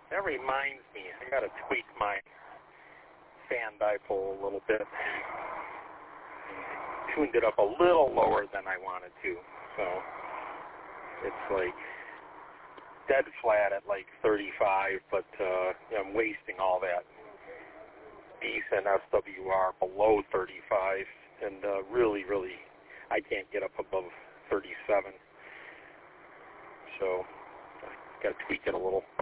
That reminds me, I got to tweak my fan dipole a little bit. Tuned it up a little lower than I wanted to, so it's like dead flat at like 35, but I'm wasting all that decent SWR below 35, and really, I can't get up above 37. So got to tweak it a little.